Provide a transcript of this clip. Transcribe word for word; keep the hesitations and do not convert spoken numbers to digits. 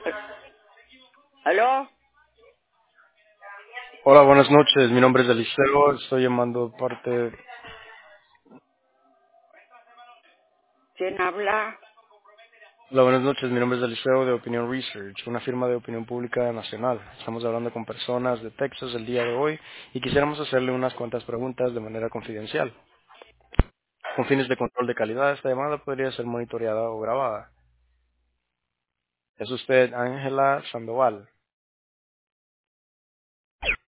¿Aló? Hola, buenas noches. Mi nombre es Eliseo. Estoy llamando de parte. ¿Quién habla? Hola, buenas noches. Mi nombre es Eliseo de Opinion Research, una firma de opinión pública nacional. Estamos hablando con personas de Texas el día de hoy y quisiéramos hacerle unas cuantas preguntas de manera confidencial. Con fines de control de calidad, esta llamada podría ser monitoreada o grabada. ¿Es usted Ángela Sandoval?